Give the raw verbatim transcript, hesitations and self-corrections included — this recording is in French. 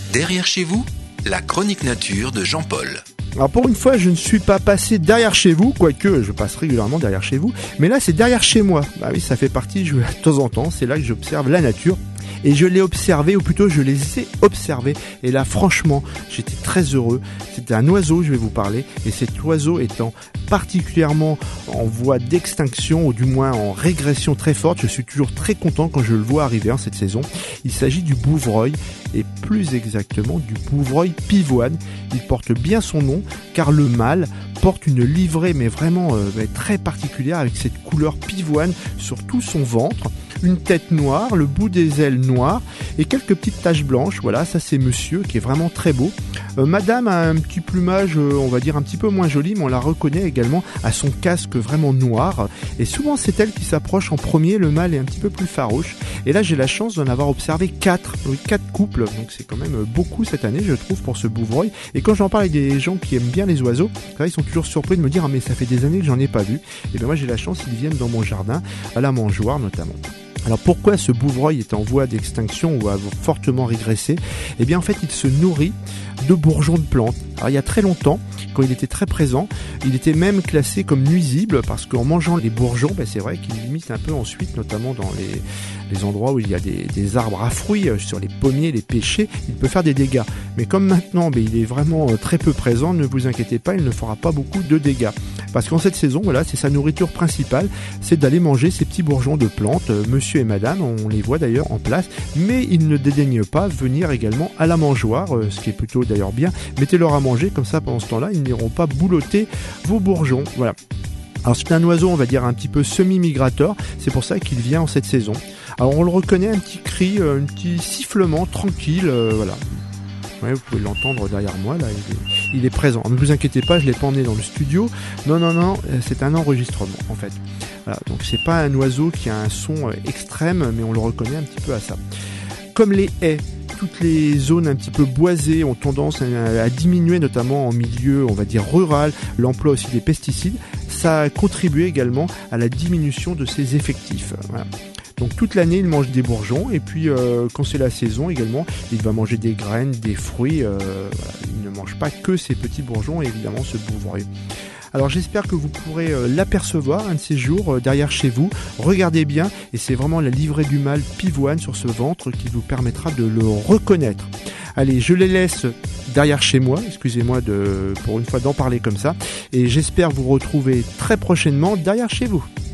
Derrière chez vous, la chronique nature de Jean-Paul. Alors pour une fois, je ne suis pas passé derrière chez vous, quoique je passe régulièrement derrière chez vous, mais là c'est derrière chez moi. Bah oui, ça fait partie, je, de temps en temps, c'est là que j'observe la nature. Et je l'ai observé, ou plutôt je les ai observés. Et là, franchement, j'étais très heureux. C'était un oiseau, je vais vous parler. Et cet oiseau étant particulièrement en voie d'extinction, ou du moins en régression très forte, je suis toujours très content quand je le vois arriver en cette saison. Il s'agit du bouvreuil, et plus exactement du bouvreuil pivoine. Il porte bien son nom, car le mâle porte une livrée, mais vraiment euh, très particulière, avec cette couleur pivoine sur tout son ventre. Une tête noire, le bout des ailes noires et quelques petites taches blanches. Voilà, ça c'est monsieur qui est vraiment très beau. Euh, Madame a un petit plumage, euh, on va dire un petit peu moins joli, mais on la reconnaît également à son casque vraiment noir. Et souvent c'est elle qui s'approche en premier, le mâle est un petit peu plus farouche. Et là j'ai la chance d'en avoir observé quatre, oui, quatre couples. Donc c'est quand même beaucoup cette année, je trouve, pour ce bouvreuil. Et quand j'en parle avec des gens qui aiment bien les oiseaux, ils sont toujours surpris de me dire « Ah mais ça fait des années que j'en ai pas vu ». Et bien moi j'ai la chance, ils viennent dans mon jardin, à la mangeoire notamment. Alors pourquoi ce bouvreuil est en voie d'extinction ou a fortement régressé ? Eh bien en fait il se nourrit de bourgeons de plantes. Alors il y a très longtemps, quand il était très présent, il était même classé comme nuisible parce qu'en mangeant les bourgeons, ben c'est vrai qu'il limite un peu ensuite, notamment dans les, les endroits où il y a des, des arbres à fruits, sur les pommiers, les pêchers, il peut faire des dégâts. Mais comme maintenant ben, il est vraiment très peu présent, ne vous inquiétez pas, il ne fera pas beaucoup de dégâts. Parce qu'en cette saison, voilà, c'est sa nourriture principale, c'est d'aller manger ces petits bourgeons de plantes. Monsieur et madame, on les voit d'ailleurs en place, mais ils ne dédaignent pas venir également à la mangeoire, ce qui est plutôt d'ailleurs bien. Mettez-leur à manger, comme ça pendant ce temps-là, ils n'iront pas boulotter vos bourgeons. Voilà. Alors c'est un oiseau, on va dire, un petit peu semi-migrateur, c'est pour ça qu'il vient en cette saison. Alors on le reconnaît, un petit cri, un petit sifflement tranquille, euh, voilà. Ouais, vous pouvez l'entendre derrière moi, là, il est, il est présent. Ne vous inquiétez pas, je l'ai pas emmené dans le studio. Non, non, non, c'est un enregistrement, en fait. Voilà, donc c'est pas un oiseau qui a un son extrême, mais on le reconnaît un petit peu à ça. Comme les haies, toutes les zones un petit peu boisées ont tendance à, à diminuer, notamment en milieu, on va dire, rural, l'emploi aussi des pesticides, ça a contribué également à la diminution de ses effectifs. Voilà. Donc toute l'année il mange des bourgeons et puis euh, quand c'est la saison également il va manger des graines, des fruits, euh, voilà. Il ne mange pas que ces petits bourgeons et évidemment ce bouvreuil. Alors j'espère que vous pourrez euh, l'apercevoir un de ces jours euh, derrière chez vous. Regardez bien et c'est vraiment la livrée du mâle pivoine sur ce ventre qui vous permettra de le reconnaître. Allez, je les laisse derrière chez moi, excusez-moi de, pour une fois d'en parler comme ça, et j'espère vous retrouver très prochainement derrière chez vous.